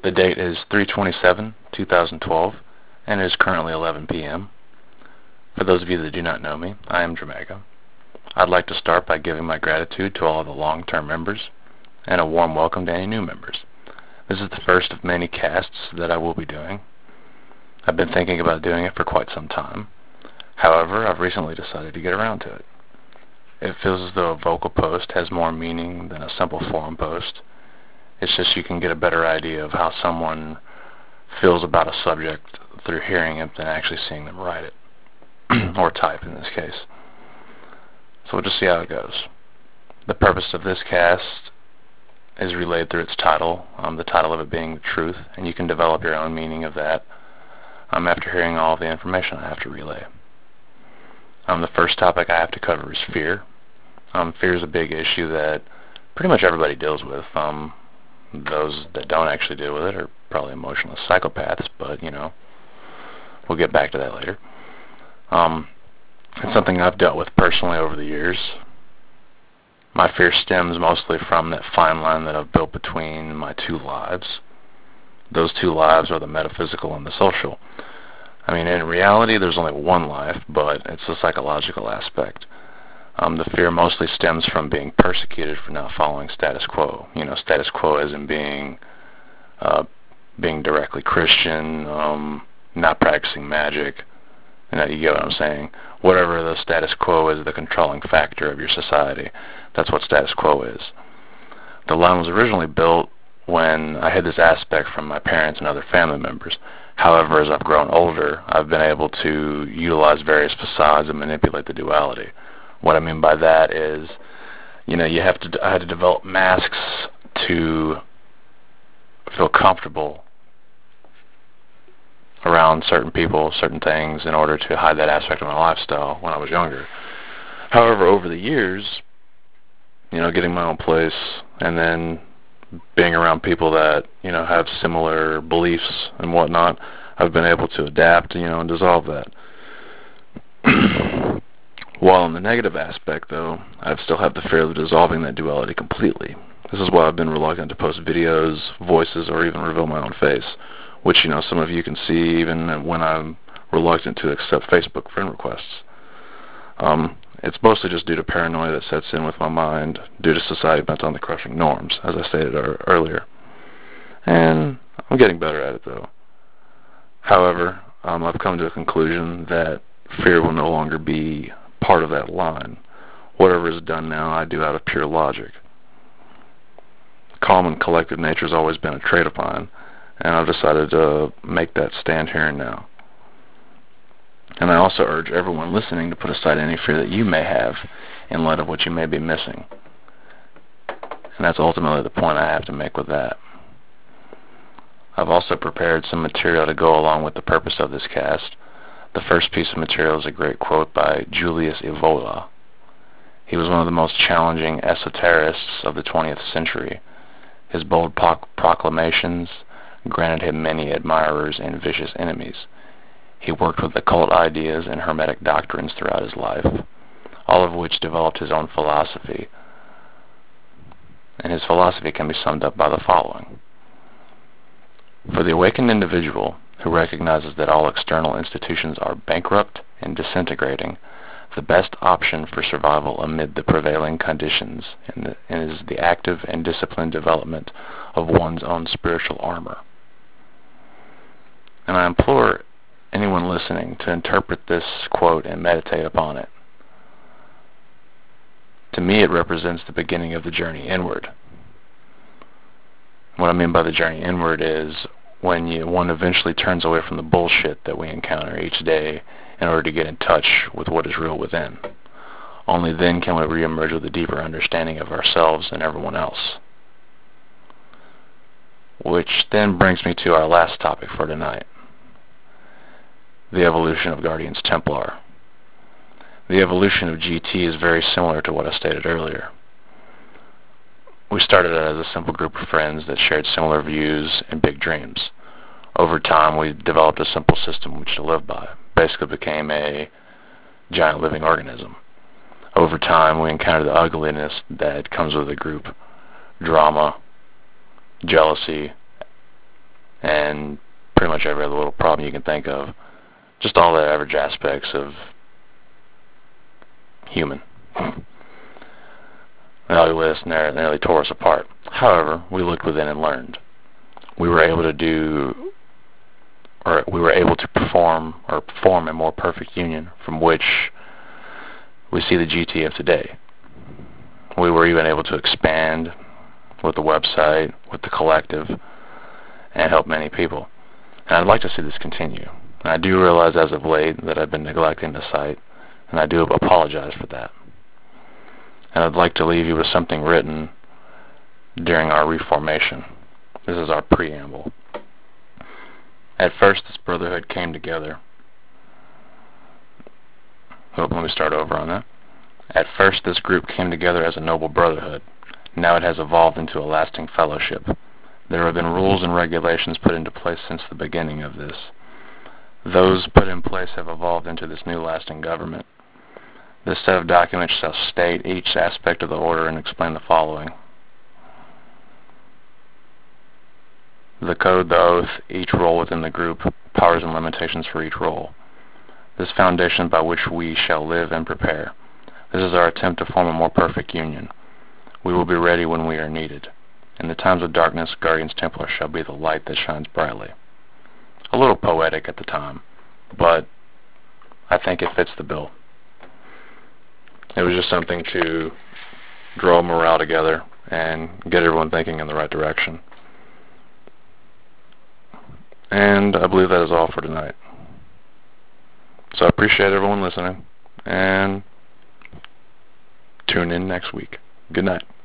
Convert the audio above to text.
The date is 3/27/2012, and it is currently 11 p.m. For those of you that do not know me, I am Dramago. I'd like to start by giving my gratitude to all of the long-term members, and a warm welcome to any new members. This is the first of many casts that I will be doing. I've been thinking about doing it for quite some time. However, I've recently decided to get around to it. It feels as though a vocal post has more meaning than a simple forum post. It's just you can get a better idea of how someone feels about a subject through hearing it than actually seeing them write it, or type in this case. So we'll just see how it goes. The purpose of this cast is relayed through its title, the title of it being The Truth, and you can develop your own meaning of that after hearing all of the information I have to relay. The first topic I have to cover is fear. Fear is a big issue that pretty much everybody deals with. Those that don't actually deal with it are probably emotionless psychopaths, but, we'll get back to that later. It's something I've dealt with personally over the years. My fear stems mostly from that fine line that I've built between my two lives. Those two lives are the metaphysical and the social. In reality, there's only one life, but it's the psychological aspect. The fear mostly stems from being persecuted for not following status quo. Status quo as in being directly Christian, not practicing magic. You get what I'm saying? Whatever the status quo is, the controlling factor of your society, that's what status quo is. The line was originally built when I had this aspect from my parents and other family members. However, as I've grown older, I've been able to utilize various facades and manipulate the duality. What I mean by that is, I had to develop masks to feel comfortable around certain people, certain things, in order to hide that aspect of my lifestyle when I was younger. However, over the years, getting my own place and then being around people that, have similar beliefs and whatnot, I've been able to adapt, and dissolve that. While in the negative aspect, though, I still have the fear of dissolving that duality completely. This is why I've been reluctant to post videos, voices, or even reveal my own face, which, some of you can see even when I'm reluctant to accept Facebook friend requests. It's mostly just due to paranoia that sets in with my mind due to society bent on the crushing norms, as I stated earlier. And I'm getting better at it, though. However, I've come to a conclusion that fear will no longer be part of that line. Whatever is done now, I do out of pure logic. Calm and collected nature has always been a trait of mine, and I've decided to make that stand here and now. And I also urge everyone listening to put aside any fear that you may have in light of what you may be missing. And that's ultimately the point I have to make with that. I've also prepared some material to go along with the purpose of this cast. The first piece of material is a great quote by Julius Evola. He was one of the most challenging esoterists of the 20th century. His bold proclamations granted him many admirers and vicious enemies. He worked with occult ideas and hermetic doctrines throughout his life, all of which developed his own philosophy. And his philosophy can be summed up by the following. For the awakened individual who recognizes that all external institutions are bankrupt and disintegrating, the best option for survival amid the prevailing conditions is the active and disciplined development of one's own spiritual armor. And I implore anyone listening to interpret this quote and meditate upon it. To me, it represents the beginning of the journey inward. What I mean by the journey inward is when one eventually turns away from the bullshit that we encounter each day in order to get in touch with what is real within. Only then can we reemerge with a deeper understanding of ourselves and everyone else. Which then brings me to our last topic for tonight. The evolution of Guardians Templar. The evolution of GT is very similar to what I stated earlier. We started out as a simple group of friends that shared similar views and big dreams. Over time, we developed a simple system which to live by. Basically became a giant living organism. Over time, we encountered the ugliness that comes with a group. Drama, jealousy, and pretty much every other little problem you can think of. Just all the average aspects of human. Early list nearly tore us apart. However, we looked within and learned. We were able to perform a more perfect union from which we see the GTF today. We were even able to expand with the website, with the collective, and help many people. And I'd like to see this continue. And I do realize as of late that I've been neglecting the site, and I do apologize for that. And I'd like to leave you with something written during our reformation. This is our preamble. At first, this brotherhood came together. Let me start over on that. At first, this group came together as a noble brotherhood. Now it has evolved into a lasting fellowship. There have been rules and regulations put into place since the beginning of this. Those put in place have evolved into this new lasting government. This set of documents shall state each aspect of the order and explain the following: the code, the oath, each role within the group, powers and limitations for each role. This foundation by which we shall live and prepare. This is our attempt to form a more perfect union. We will be ready when we are needed. In the times of darkness, Guardians Templar shall be the light that shines brightly. A little poetic at the time, but I think it fits the bill. It was just something to draw morale together and get everyone thinking in the right direction. And I believe that is all for tonight. So I appreciate everyone listening, and tune in next week. Good night.